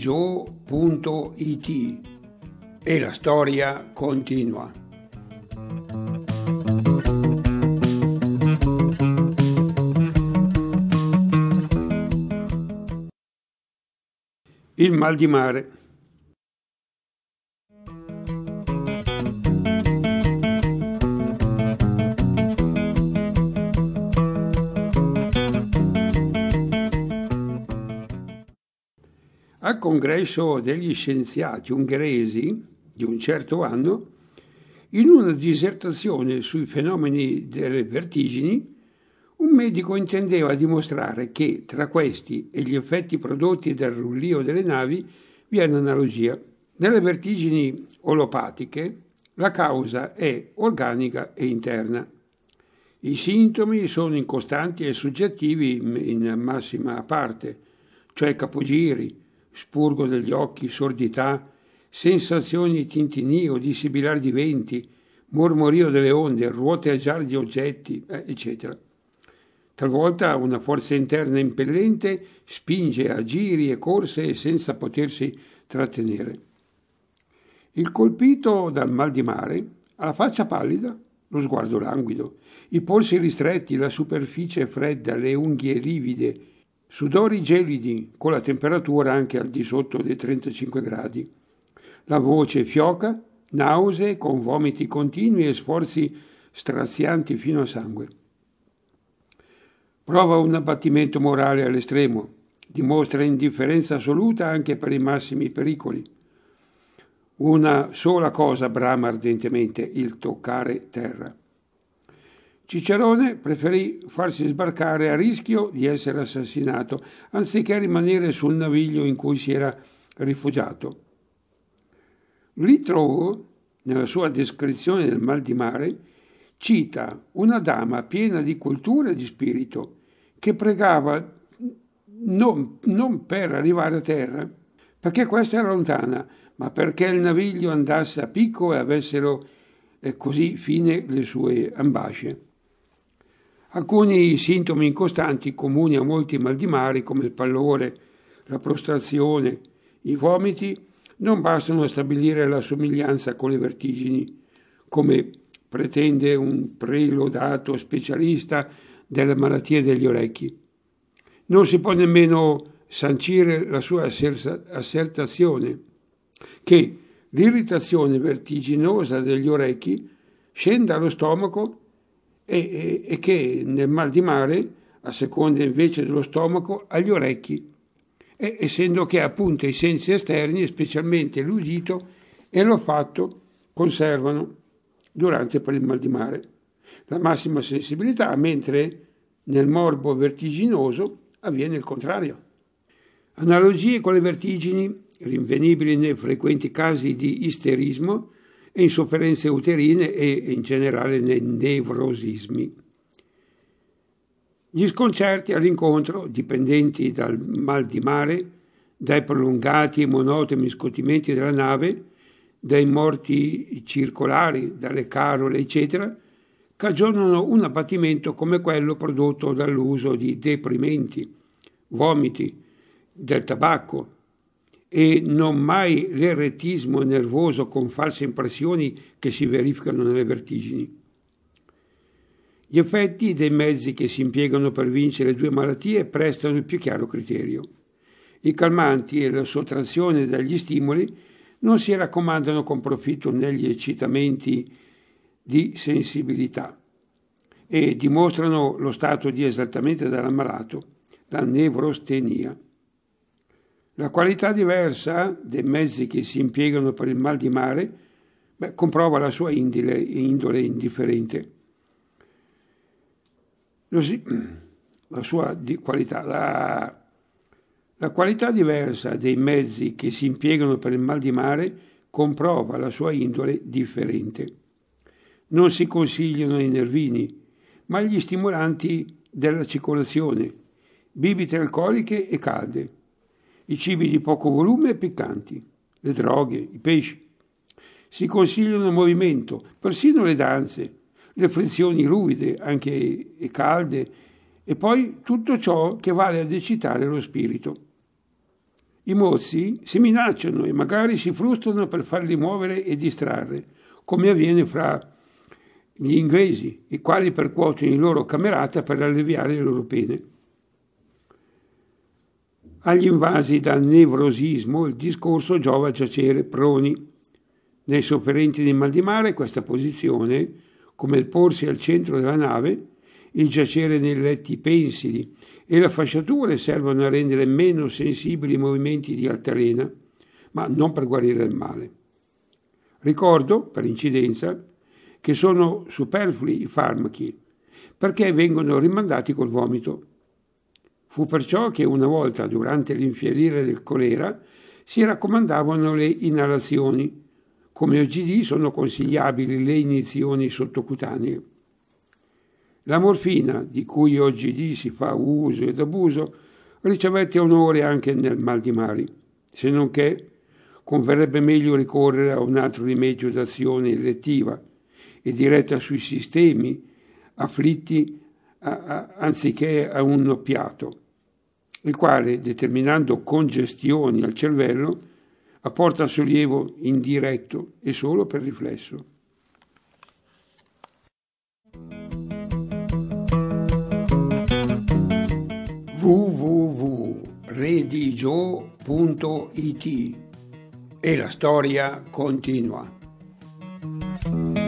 joe.it e la storia continua. Il mal di mare. Al congresso degli scienziati ungheresi di un certo anno, in una dissertazione sui fenomeni delle vertigini, un medico intendeva dimostrare che tra questi e gli effetti prodotti dal rullio delle navi vi è un'analogia. Nelle vertigini olopatiche la causa è organica e interna. I sintomi sono incostanti e soggettivi in massima parte, cioè capogiri, spurgo degli occhi, sordità, sensazioni di tintinnio, di sibilare di venti, mormorio delle onde, ruoteggiare di oggetti, eccetera. Talvolta una forza interna impellente spinge a giri e corse senza potersi trattenere. Il colpito dal mal di mare ha la faccia pallida, lo sguardo languido, i polsi ristretti, la superficie fredda, le unghie livide, sudori gelidi con la temperatura anche al di sotto dei 35 gradi. La voce fioca, nausee con vomiti continui e sforzi strazianti fino a sangue. Prova un abbattimento morale all'estremo, dimostra indifferenza assoluta anche per i massimi pericoli. Una sola cosa brama ardentemente, il toccare terra. Cicerone preferì farsi sbarcare a rischio di essere assassinato, anziché rimanere sul naviglio in cui si era rifugiato. Ritrovo, nella sua descrizione del mal di mare, cita una dama piena di cultura e di spirito, che pregava non per arrivare a terra, perché questa era lontana, ma perché il naviglio andasse a picco e avessero così fine le sue ambasce. Alcuni sintomi incostanti comuni a molti mal di mare, come il pallore, la prostrazione, i vomiti, non bastano a stabilire la somiglianza con le vertigini, come pretende un prelodato specialista delle malattie degli orecchi. Non si può nemmeno sancire la sua assertazione che l'irritazione vertiginosa degli orecchi scenda allo stomaco e che nel mal di mare, a seconda invece dello stomaco, agli orecchi, essendo che appunto i sensi esterni, specialmente l'udito e l'olfatto, conservano durante per il mal di mare la massima sensibilità, mentre nel morbo vertiginoso avviene il contrario. Analogie con le vertigini, rinvenibili nei frequenti casi di isterismo e insofferenze uterine e in generale nei nevrosismi. Gli sconcerti all'incontro, dipendenti dal mal di mare, dai prolungati e monotoni scotimenti della nave, dai morti circolari, dalle carole, eccetera, cagionano un abbattimento come quello prodotto dall'uso di deprimenti, vomiti, del tabacco e non mai l'erettismo nervoso con false impressioni che si verificano nelle vertigini. Gli effetti dei mezzi che si impiegano per vincere le due malattie prestano il più chiaro criterio. I calmanti e la sottrazione dagli stimoli non si raccomandano con profitto negli eccitamenti di sensibilità e dimostrano lo stato di esaltamento dell'ammalato, la nevrostenia. La qualità diversa dei mezzi che si impiegano per il mal di mare comprova la sua indole indifferente. La sua qualità. La qualità diversa dei mezzi che si impiegano per il mal di mare comprova la sua indole differente. Non si consigliano i nervini, ma gli stimolanti della circolazione, bibite alcoliche e calde, i cibi di poco volume e piccanti, le droghe, i pesci. Si consigliano il movimento, persino le danze, le frizioni ruvide, anche e calde, e poi tutto ciò che vale ad eccitare lo spirito. I mozzi si minacciano e magari si frustano per farli muovere e distrarre, come avviene fra gli inglesi, i quali percuotono i loro camerata per alleviare le loro pene. Agli invasi dal nevrosismo il discorso giova a giacere proni. Nei sofferenti di mal di mare questa posizione, come il porsi al centro della nave, il giacere nei letti pensili e la fasciatura servono a rendere meno sensibili i movimenti di altalena, ma non per guarire il male. Ricordo, per incidenza, che sono superflui i farmaci, perché vengono rimandati col vomito. Fu perciò che una volta, durante l'infialire del colera, si raccomandavano le inalazioni. Come OGD sono consigliabili le iniezioni sottocutanee. La morfina, di cui OGD si fa uso ed abuso, ricevette onore anche nel mal di mare, se non che converrebbe meglio ricorrere a un altro rimedio d'azione elettiva e diretta sui sistemi afflitti anziché a un oppiato, il quale, determinando congestioni al cervello, apporta sollievo indiretto e solo per riflesso. www.redigio.it e la storia continua.